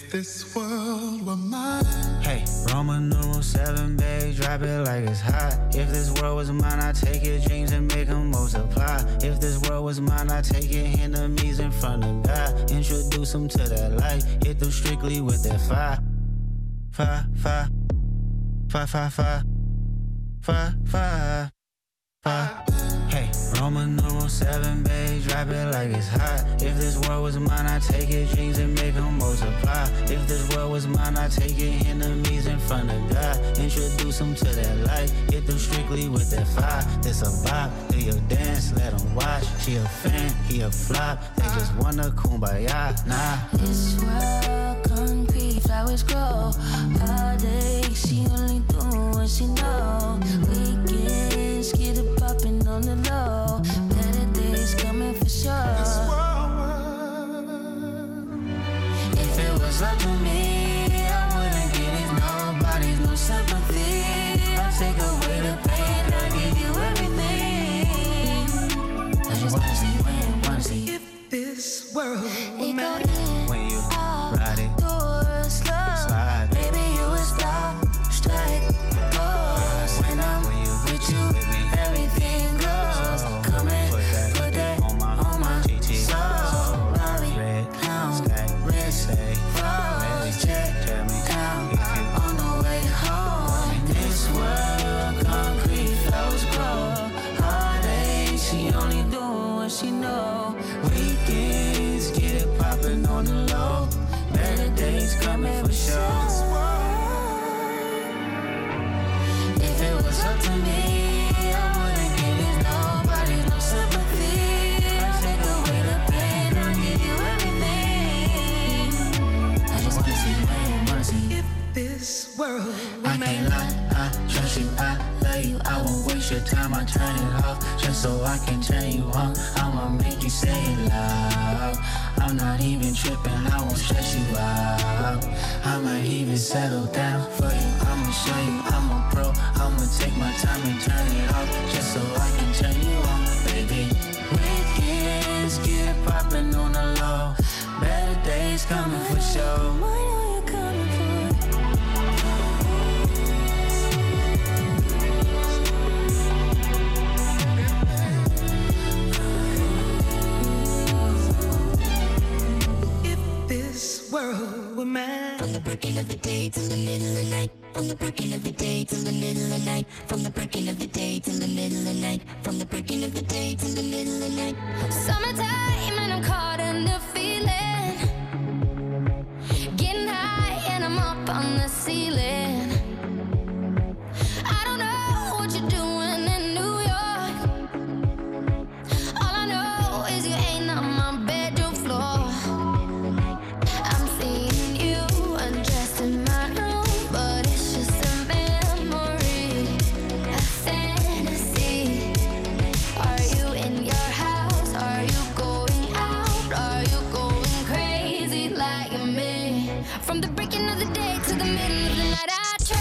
this world were mine. Hey, Roman numeral 7, babe, drop it like it's hot. If this world was mine, I'd take your dreams and make them multiply. If this world was mine, I'd take your enemies in front of God. Introduce them to that light, hit them strictly with that fire. Fire, fire, fire, fire, fire, fire, fire, fire. Hey, Roman numeral 7, babe, drop it like it's hot. If this world was mine, I'd take your dreams and make them multiply. If this world was mine, I'd take your enemies in front of God. Introduce them to that light, hit them strictly with that fire. This a vibe, do your dance, let them watch. She a fan, he a flop, they just wanna kumbaya, nah. This world concrete, flowers grow. All day, she only do what she know. Weekends, get it poppin' on the low. Better days coming for sure. If it was up to me, I wouldn't give these nobodies no sympathy. I'll take away the pain, I'll give you everything. I just wanna see If this world were mine. When you ride it, slide. Baby, you would stop, strike, pause. When I'm with you, everything goes. Come and put that on my GT. soul. Raleigh, Red, pound, sky, wrist, say, froze, check, tell me down, if you on the way home. In this world, concrete flows grow. All day, she only do what she know. weekends, get it poppin' on the low. Better days coming for sure. If it was up to me, I wouldn't give these nobodies no sympathy. I'll take away the pain, I'll give you everything. I just wanna see. If this world were I mine. can't lie, I trust you, I love you. I won't waste your time, I turn it off just so I can turn you on. I'ma make you say it loud. I'm not even tripping, I won't stress you out. I might even settle down for you. I'ma show you I'm a pro. I'ma take my time and turn it off just so I can turn you on, baby. Weekends, get it poppin' on the low. Better days coming for sure. What are you coming for? If this world were mine. From the breaking of the day till the middle of the night. From the breaking of the day till the middle of the night. From the breaking of the day till the middle of the night. From the breaking of the day till the middle of the night. Summertime and I'm caught in the feeling. Getting high and I'm up on the ceiling. I don't know what you're doing in New York. All I know is you ain't on my bedroom floor. I'm seeing you undressed in my room, but it's just a memory, a fantasy. Are you in your house? Are you going out? Are you going crazy like me? From the breaking of the day to the middle of the night, I try.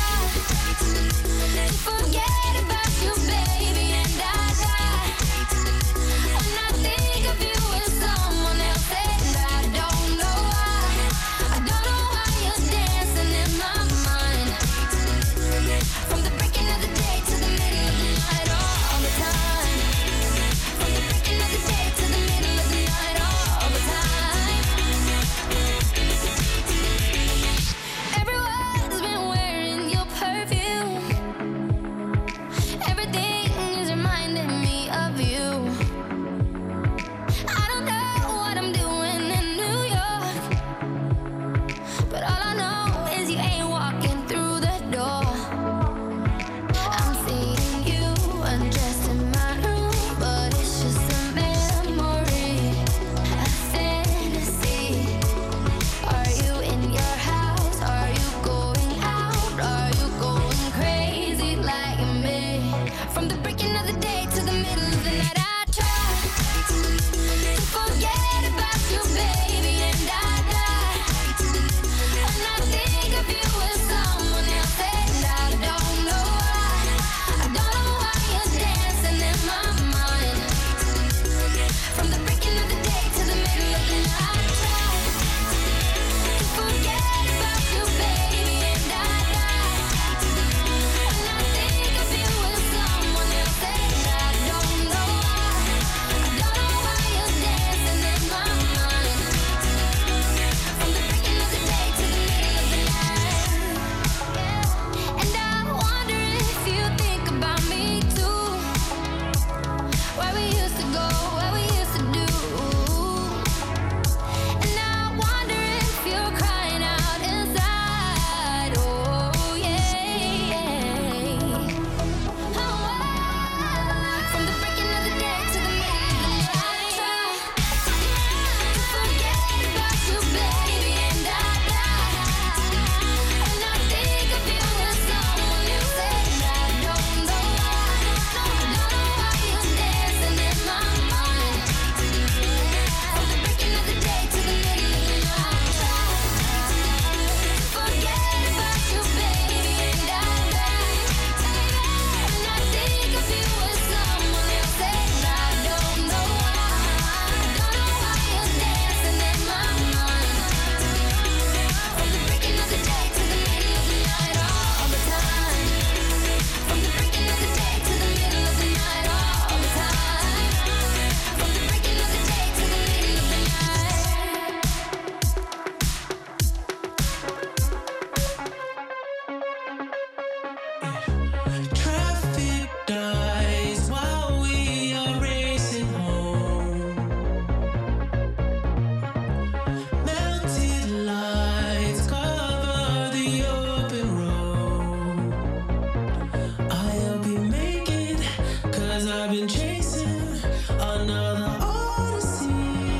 I've been chasing another odyssey.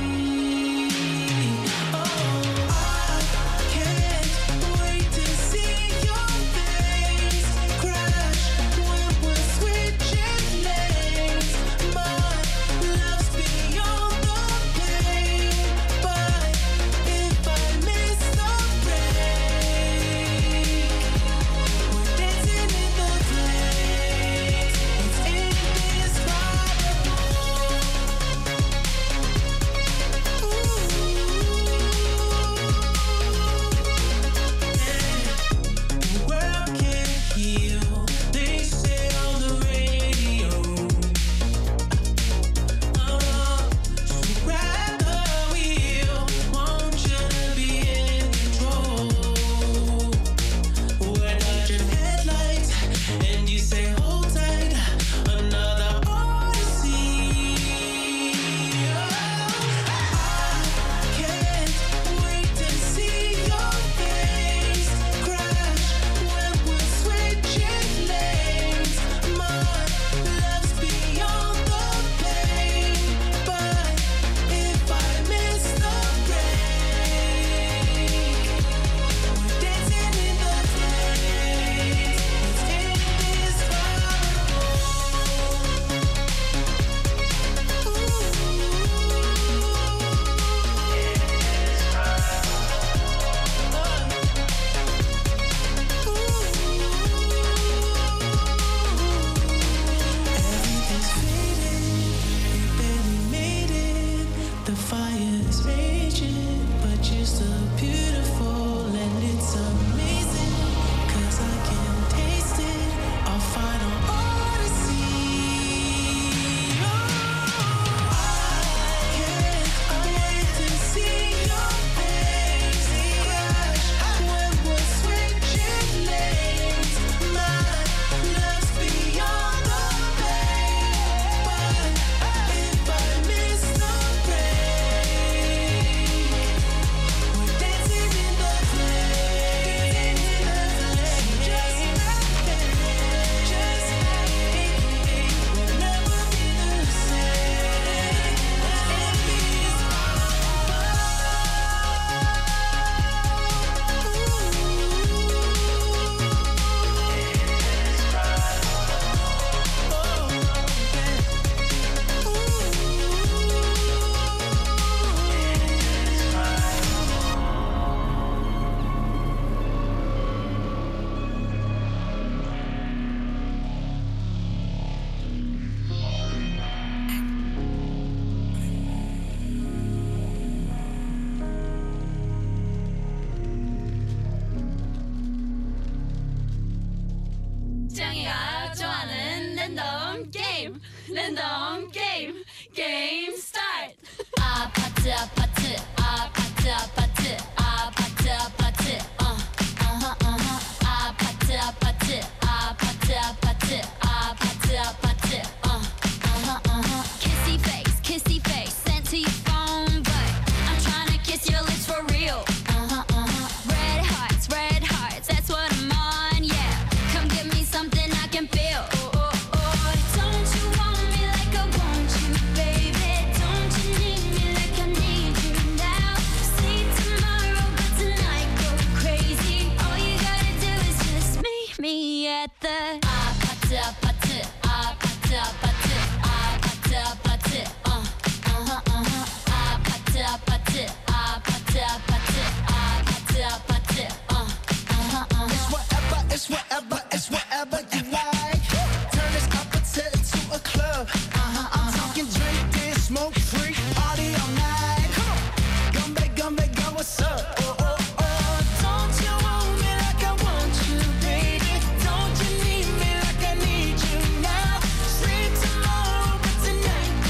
Oh, I can't wait to see your face crash when we're switching lanes. My love's beyond the pain, but if I miss the break, we're dancing in the flames. It's indescribable. The world can't heal, they say on the radio. So grab the wheel, want you to be in control. We're dodging headlights, and you say hold tight, another odyssey. I can't wait to see your face crash when we're switching lanes. My love's beyond the pain, but if I miss the break, we're dancing in the flames. It's Everything's fading, we barely made it. The fire is raging, but you're still beautiful and it's amazing. 'Cause I can taste it, our final odyssey. I can't wait to see your face crash when we're switching lanes. My love's beyond the pain, but if I miss the break, we're dancing in the flames. Just like it, we'll never be the same. 짱이가 좋아하는 랜덤 게임, 랜덤 게임, 게임 스타트. 아파트 아파트 아파트 아파트 아파트 아파트 아파트 아파트 아파트 아파트 아파트 아파트 kissy face sent to your phone, but I'm trying to kiss your lips for real. Red hearts, that's what I'm on, yeah. Come give me something I can feel. Don't you want me like I want you, baby? Don't you need me like I need you now? Say tomorrow, but tonight go crazy. All you gotta do is just meet me at the 아파트 아파트 아파트 아파트 아파트 아파트 아파트 아파트 아파트 아파트 아파트 It's whatever you like. Turn this opposite into a club. I'm talking drink and smoke free, party all night. Come back, girl, what's up? Don't you want me like I want you, baby? Don't you need me like I need you now? Sleep tomorrow, but tonight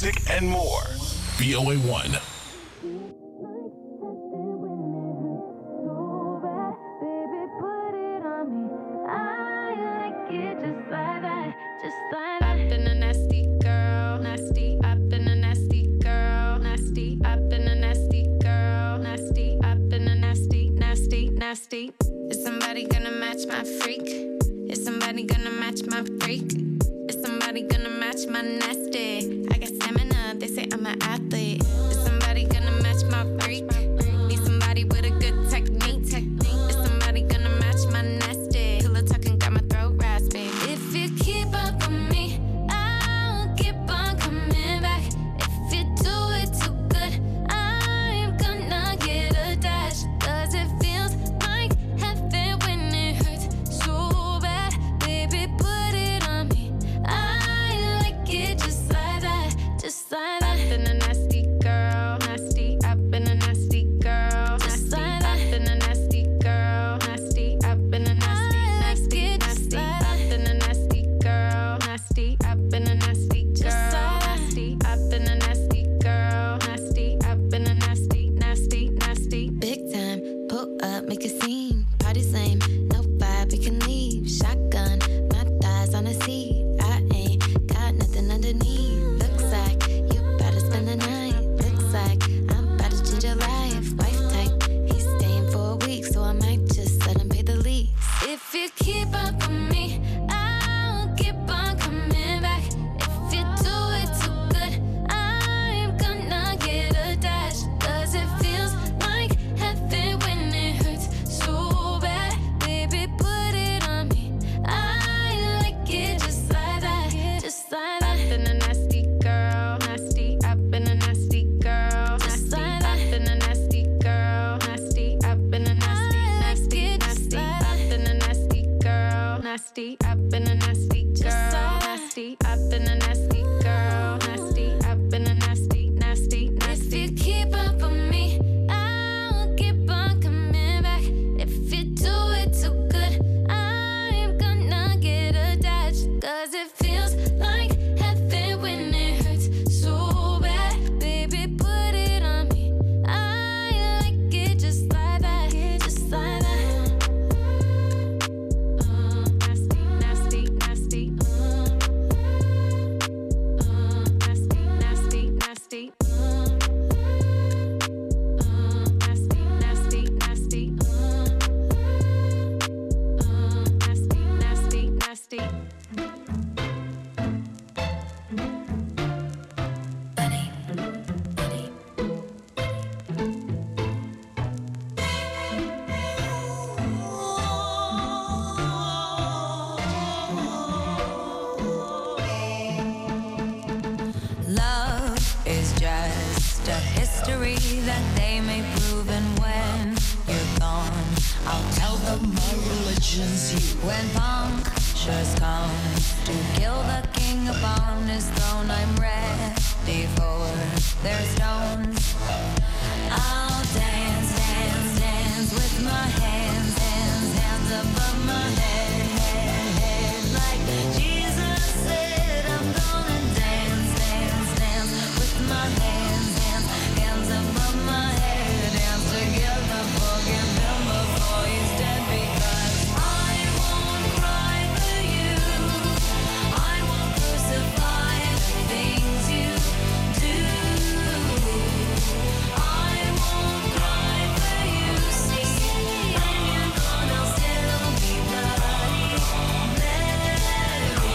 music, and more. VOA1. I've been a nasty girl, nasty. I've been a nasty girl, nasty. I've been a nasty girl, nasty. I've been a nasty, nasty, nasty. Is somebody gonna match my freak? Is somebody gonna match my freak? Is somebody gonna match my nasty? I got stamina, they say I'm an athlete. Is somebody gonna match my freak? Need somebody with a good technique. Is somebody gonna match my nasty? Pillow talking got my throat raspy. If you keep up with me, I'll keep on coming back. If you do it too good, I'm gonna get attached. 'Cause it feels like heaven when it hurts so bad. Baby, put it on me. I like it just like that, just like that. I've been a nasty girl, nasty. I've been a nasty girl, nasty. I've been a nasty girl, nasty. I've been a nasty, nasty, nasty. I've been a nasty girl, nasty. I've been a nasty girl, nasty. I've been a nasty girl, nasty. I've been a nasty, nasty, nasty. Big time, pull up, make a scene. Party's lame, no vibe, we can leave. Shotgun, my thighs on a seat. I ain't got nothing underneath. Looks like you better spend the night. Looks like I'm about to change your life. Wife type, he's staying for a week, so I might just let him pay the lease. If you keep up with me, I'll keep on coming back. If you do it too good, I'm gonna get attached. 'Cause it feels like heaven when it hurts so bad. Baby, put it on me. I like it just like that, just like that. I've been a nasty girl, nasty. I've been a nasty girl, nasty. I've been a nasty girl, nasty. I've been a nasty, nasty, nasty. I've been a nasty girl, nasty. I've been a nasty girl, nasty. I've been a nasty girl, nasty. I've been a nasty, nasty, nasty. If you keep up with me, I'll keep on coming back. If you do it too good, I'm gonna get attached. 'Cause it feels like heaven when it hurts so bad. Baby, put it on me. I like it just like that, just like that. Nasty, nasty, nasty. Nasty, nasty, nasty. Nasty, nasty, nasty. Nasty, nasty, nasty. Love is just a history that they may prove, and when you're gone, I'll tell them my religion's you. When punctures come to kill the king upon his throne, I'm ready for their stones. I'll dance, dance, dance with my hands, hands, hands above my head, head, head. Like Jesus said, I'm gonna dance, dance, dance with my hands, hands, hands above my head. Dance together, forgive him before he's dead. Because I won't cry for you, I won't crucify the things you do. I won't cry for you, see, when you're gone I'll still be bloody Mary.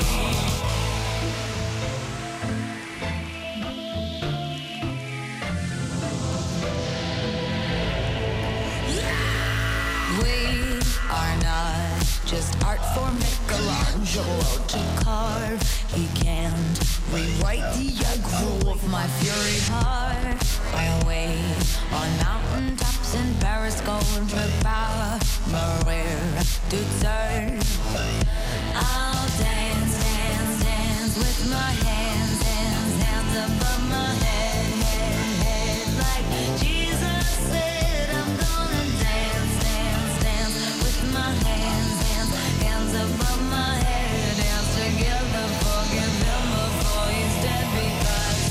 We are not just art for Michelangelo to carve. He can't rewrite the aggro of my fury heart. I wait on mountaintops in Paris, going to power, Maria to turn. I'll dance, dance, dance with my hands, hands, hands above my head, head, head. Like Jesus said, I'm gonna dance, dance, dance with my hands, hands, hands above my head. Dance together, forgive him before he's dead. Because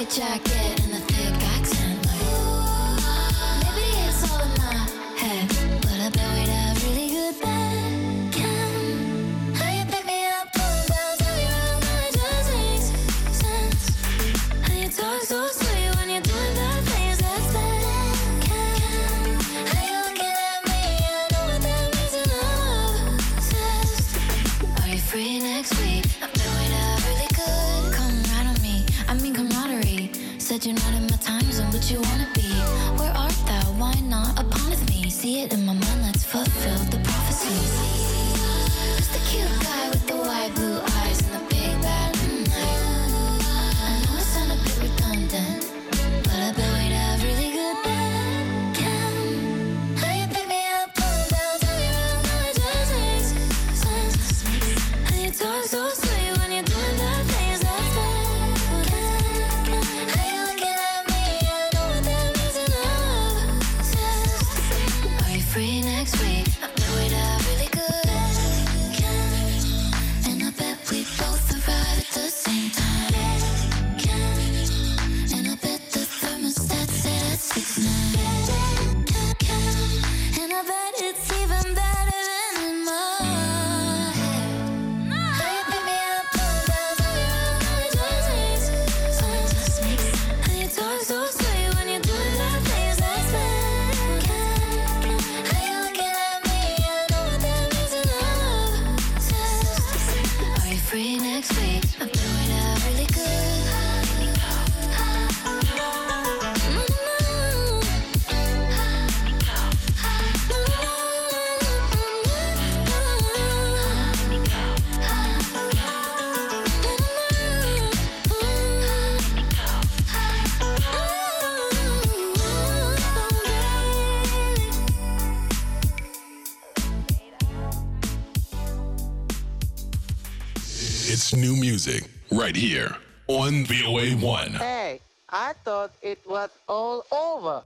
jacket and a thick accent. Like, maybe it's all in my head, but I bet we'd have really good bed. How you pick me up, pull down, turn me around, and it just makes sense. How you talk so sweet when you're doing bad things, that's bad. How you looking at me, I know what that means in love says. Are you free next week? I bet we'd have really good. Come right on me, I mean camaraderie. Said you're not in my time zone, but you wanna be. Where art thou? Why not upon with me? See it in my mind, let's fulfill the prophecy. Just the cute guy with the wide blue eyes and the big bad night. I know it sound a bit redundant, but I bet we'd have really good bed. How you pick me up, pull down, turn me around, now it just makes sense. How you talk so sweet when you're doing bad things, that's bad. How you looking at me, I know what that means in love says. Are you free next week? I bet we'd have really good. And I bet we both arrive at the same time. And I bet the thermostat set at 6'9". And I bet it's even better than in my head. How you pick me up, pull down, turn me around, now it just makes sense. How you talk so sweet when you're doing bad things, that's bad. How you looking at me, I know what that means in love says. Are you free next week? I bet we'd have really good. It's new music right here on VOA1. Hey, I thought it was all over.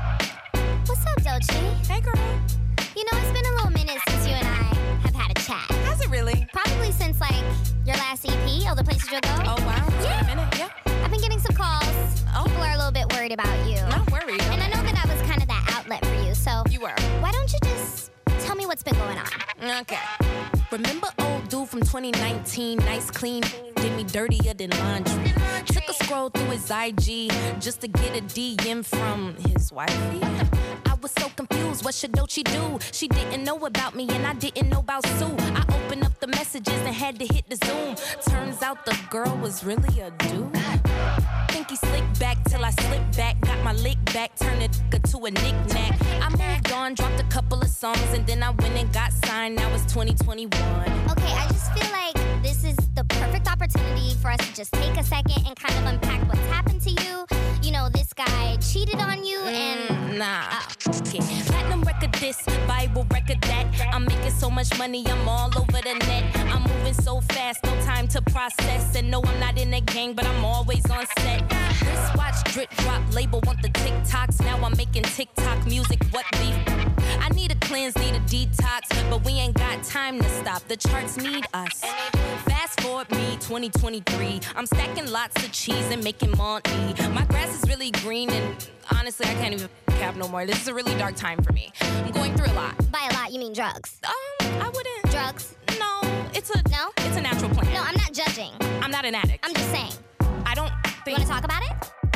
What's up, Doechii? Hey, girl. You know, it's been a little minute since you and I have had a chat. Has it really? Probably since, like, your last EP, All the Places You'll Go. Oh, wow. It's been a minute, yeah. I've been getting some calls. Oh. People are a little bit worried about you. Not worried. And I know that I was kind of that outlet for you, so... You were. Why don't you just tell me what's been going on? Okay. Remember old dude from 2019, nice clean, did me dirtier than laundry. Took a scroll through his IG just to get a DM from his wifey. I was so confused, what should Doechii do? She didn't know about me and I didn't know about Sue. I opened up the messages and had to hit the Zoom. Turns out the girl was really a dude. Think he slicked back till I slipped back. Got my lick back, turned it to a knick-knack. I moved on, dropped a couple of songs, and then I went and got signed. Now it's 2021. Okay, I just feel like this is the perfect opportunity for us to just take a second and kind of unpack what's happened to you. You know, this guy cheated on you and... Nah. Okay. Platinum record this, Bible record that. I'm making so much money, I'm all over the net. I'm moving so fast, no time to process. And no, I'm not in a gang, but I'm always on set. Wristwatch, drip drop, label want the TikToks. Now I'm making TikTok music, what beef? I need a cleanse, need a detox, but we ain't got time to stop. The charts need us. Fast forward me, 2023. I'm stacking lots of cheese and making money. My grass is really green and honestly, I can't even cap no more. This is a really dark time for me. I'm going through a lot. By a lot, you mean drugs? I wouldn't. Drugs? No, it's a natural plan. No, I'm not judging. I'm not an addict. I'm just saying. I don't You think... want to talk about it?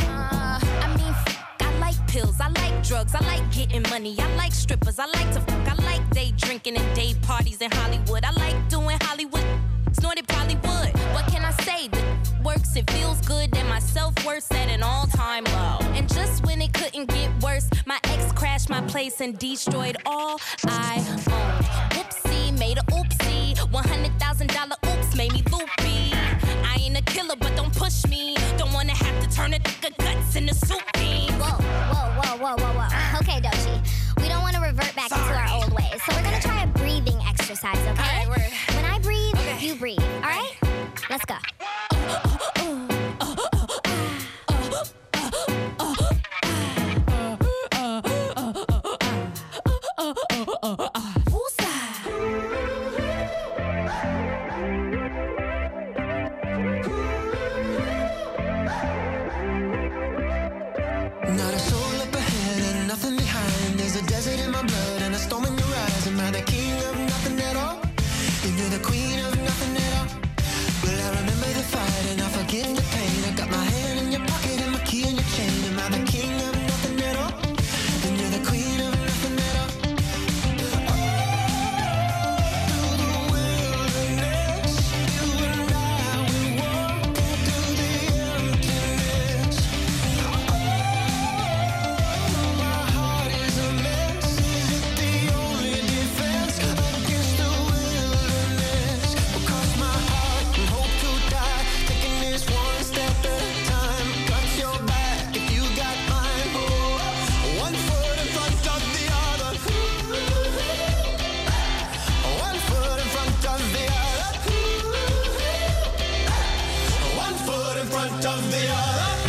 I mean, I like pills, I like drugs, I like getting money, I like strippers, I like to fuck, I like day drinking and day parties in Hollywood. I like doing Hollywood, snorted probably would. What can I say? That works, it feels good, and my self-worth's at an all-time low. And just when it couldn't get worse, my ex crashed my place and destroyed all I owned. Whoopsie, made a oopsie, $100,000 oops made me loopy. I ain't a killer, but don't push me. Don't wanna have to turn a nigga guts into soup beans. Whoa. Okay, Doechii. We don't want to revert back into our old ways, so we're gonna try a breathing exercise, okay? All right, when I breathe, you breathe, all right? Let's go. front of the other.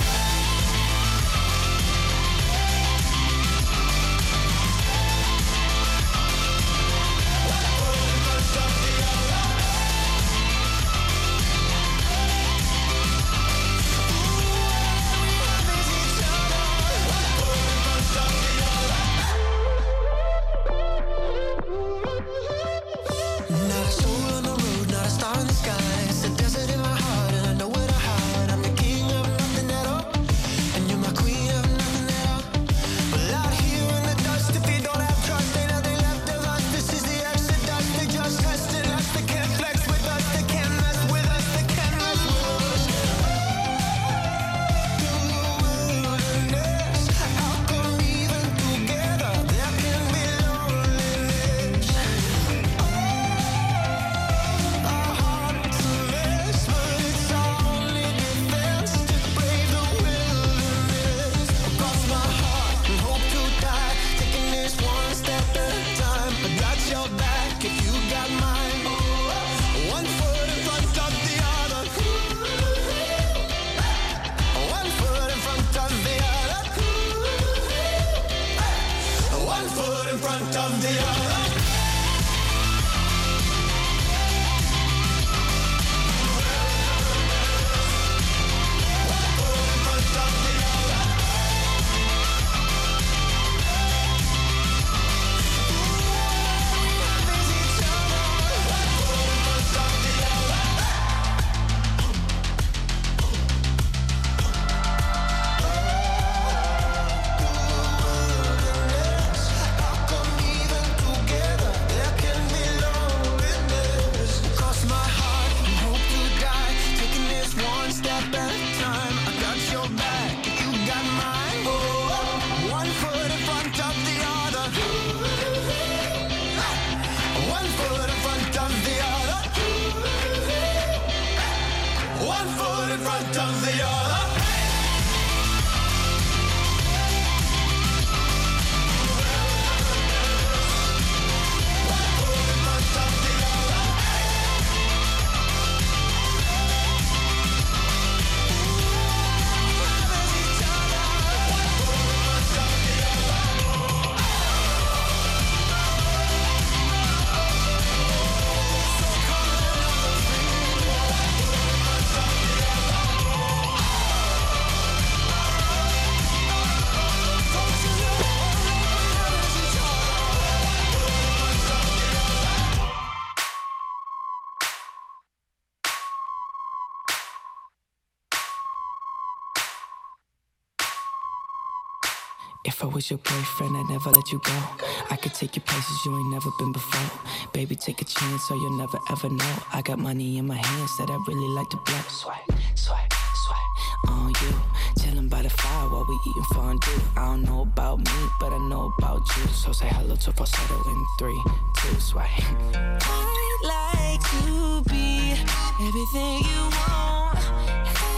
If I was your boyfriend, I'd never let you go. I could take you places you ain't never been before. Baby, take a chance so you'll never ever know. I got money in my hands that I really like to blow. Swipe, swipe, swipe on you. Chillin' by the fire while we eating fondue. I don't know about me, but I know about you. So say hello to falsetto in 3, 2, swipe. I'd like to be everything you want.